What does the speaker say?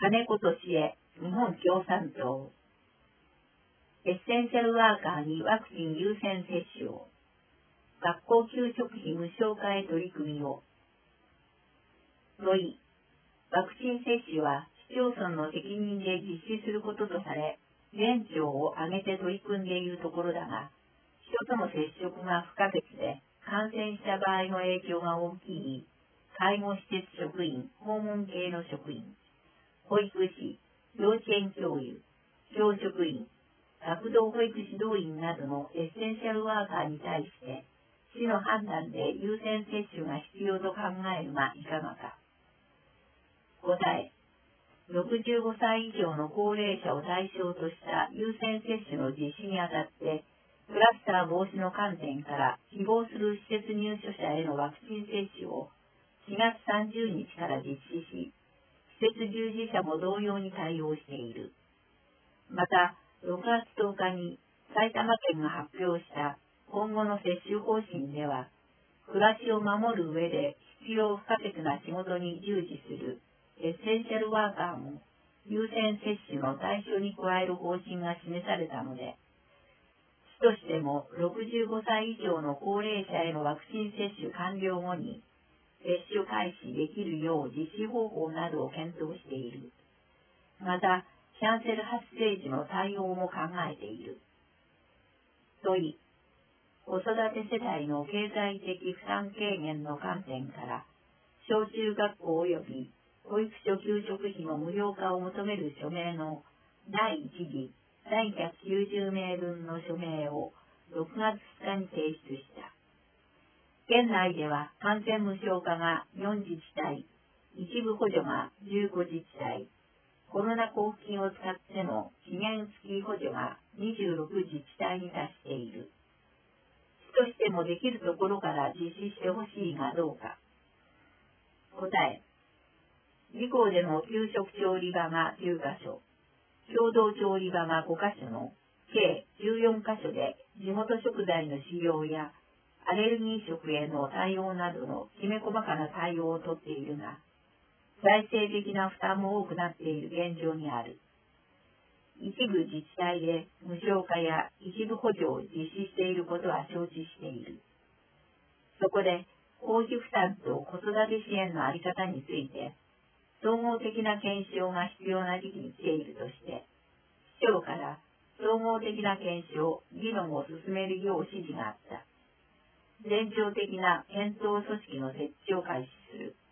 金子敏恵、日本共産党。エッセンシャルワーカーにワクチン優先接種を。学校給食費無償化へ取り組みを。問い、ワクチン接種は市町村の責任で実施することとされ、全庁を挙げて取り組んでいるところだが、人との接触が不可欠で、感染した場合の影響が大きい、介護施設職員、訪問系の職員、保育士、幼稚園教諭、教職員、学童保育指導員などのエッセンシャルワーカーに対して、市の判断で優先接種が必要と考えるがいかがか。答え、65歳以上の高齢者を対象とした優先接種の実施にあたって、クラスター防止の観点から希望する施設入所者へのワクチン接種を4月30日から実施し、施設従事者も同様に対応している。また、6月10日に埼玉県が発表した今後の接種方針では、暮らしを守る上で必要不可欠な仕事に従事するエッセンシャルワーカーも優先接種の対象に加える方針が示されたので、市としても65歳以上の高齢者へのワクチン接種完了後に接種開始できるよう実施方法などを検討している。また、キャンセル発生時の対応も考えている。問い、子育て世帯の経済的負担軽減の観点から、小中学校及び保育所給食費の無料化を求める署名の第1次1190名分の署名を6月2日に提出した。県内では完全無償化が4自治体、一部補助が15自治体、コロナ交付金を使っての期限付き補助が26自治体に達している。市としてもできるところから実施してほしいがどうか。答え、自校での給食調理場が9カ所、共同調理場が5カ所の計14カ所で地元食材の使用やアレルギー食への対応などのきめ細かな対応をとっているが、財政的な負担も多くなっている現状にある。一部自治体で無償化や一部補助を実施していることは承知している。そこで、公費負担と子育て支援のあり方について、総合的な検証が必要な時期に来ているとして、市長から総合的な検証、議論を進めるよう指示があった。全庁的な検討組織の設置を開始する。